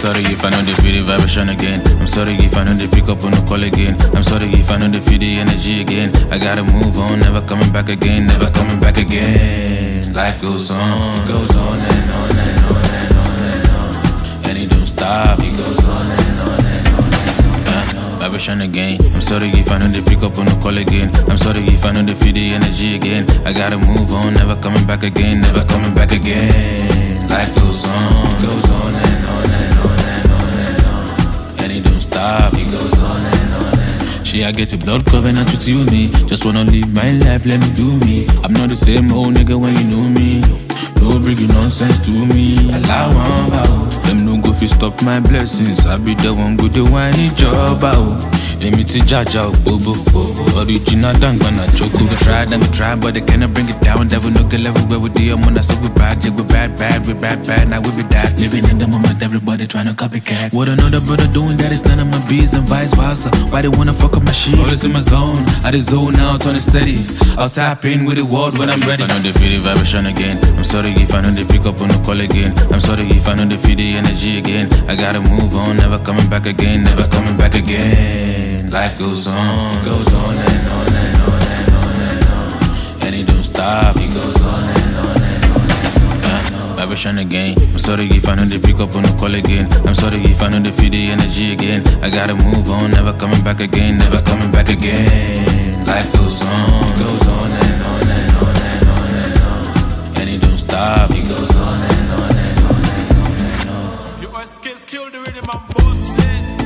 sorry if I know they feel the vibration again. I'm sorry if I know they pick up on the call again. I'm sorry if I know they feel the energy again. I gotta move on, never coming back again, never coming back again. Life goes on, it goes on and on and on and on and on. And it don't stop, it goes on and on and on and on. Vibration again. I'm sorry if I know they pick up on the call again. I'm sorry if I know they feel the energy again. I gotta move on, never coming back again, never coming back again. Life goes on and on and on and on and on. And it don't stop, it goes on and on and on. She, I get a blood covenant with you, me. Just wanna live my life, let me do me. I'm not the same old nigga when you know me. Don't bring your nonsense to me. Allow one bow. Them no go fi stop my blessings. I be the one go the one in job out. Let me to Jaja, Bobo. Original Dangana Choco. We try, but they cannot bring it down. Devil no get level where we deal. When I say we bad, yeah, we bad. Now we be that. Living in the moment, everybody trying to copycat. What another brother doing, that is none of my biz and vice versa. Why they wanna fuck up my shit? Always in my zone, I just zone out on it steady. I'll tap in with the world when I'm ready. I know they feel the vibration again. I'm sorry if I know they pick up on the call again. I'm sorry if I know they feel the energy again. I gotta move on, never coming back again, never coming back again. Life goes on and on and on and on and on. And it don't stop, it goes on and on and on and on. Vibration again. I'm sorry if I know they pick up on the call again. I'm sorry if I know they feel the energy again. I gotta move on, never coming back again, never coming back again. Life goes on and on and on and on and on. And it don't stop, it goes on and on and on and on and on. Your skills kill the rhythm and boss it.